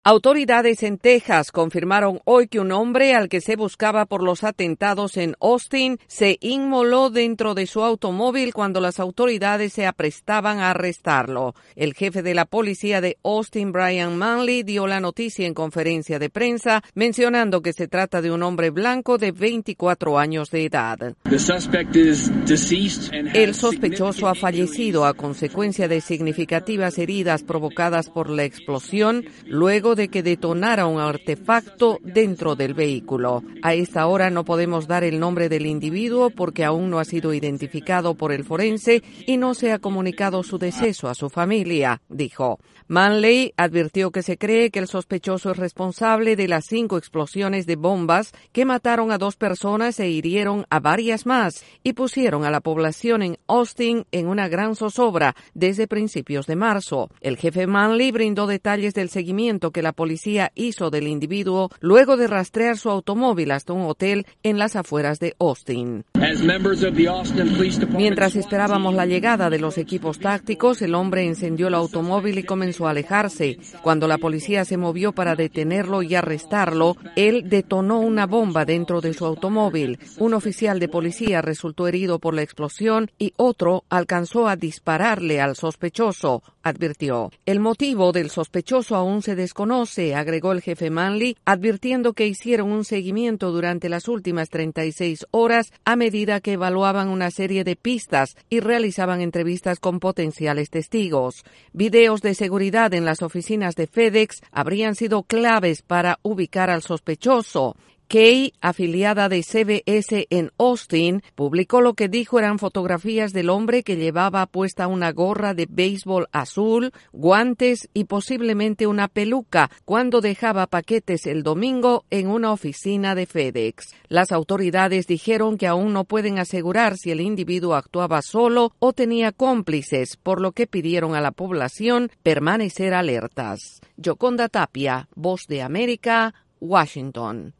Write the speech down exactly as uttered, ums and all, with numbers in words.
Autoridades en Texas confirmaron hoy que un hombre al que se buscaba por los atentados en Austin se inmoló dentro de su automóvil cuando las autoridades se aprestaban a arrestarlo. El jefe de la policía de Austin, Brian Manley, dio la noticia en conferencia de prensa, mencionando que se trata de un hombre blanco de veinticuatro años de edad. El sospechoso ha fallecido a consecuencia de significativas heridas provocadas por la explosión, luego de que detonara un artefacto dentro del vehículo. A esta hora no podemos dar el nombre del individuo porque aún no ha sido identificado por el forense y no se ha comunicado su deceso a su familia, dijo. Manley advirtió que se cree que el sospechoso es responsable de las cinco explosiones de bombas que mataron a dos personas e hirieron a varias más y pusieron a la población en Austin en una gran zozobra desde principios de marzo. El jefe Manley brindó detalles del seguimiento que la policía hizo del individuo luego de rastrear su automóvil hasta un hotel en las afueras de Austin. Mientras esperábamos la llegada de los equipos tácticos, el hombre encendió el automóvil y comenzó a alejarse. Cuando la policía se movió para detenerlo y arrestarlo, él detonó una bomba dentro de su automóvil. Un oficial de policía resultó herido por la explosión y otro alcanzó a dispararle al sospechoso, advirtió. El motivo del sospechoso aún se desconoce, agregó el jefe Manley, advirtiendo que hicieron un seguimiento durante las últimas treinta y seis horas a medida que evaluaban una serie de pistas y realizaban entrevistas con potenciales testigos. Videos de seguridad en las oficinas de FedEx habrían sido claves para ubicar al sospechoso. Kay, afiliada de C B S en Austin, publicó lo que dijo eran fotografías del hombre que llevaba puesta una gorra de béisbol azul, guantes y posiblemente una peluca cuando dejaba paquetes el domingo en una oficina de FedEx. Las autoridades dijeron que aún no pueden asegurar si el individuo actuaba solo o tenía cómplices, por lo que pidieron a la población permanecer alertas. Yoconda Tapia, Voz de América, Washington.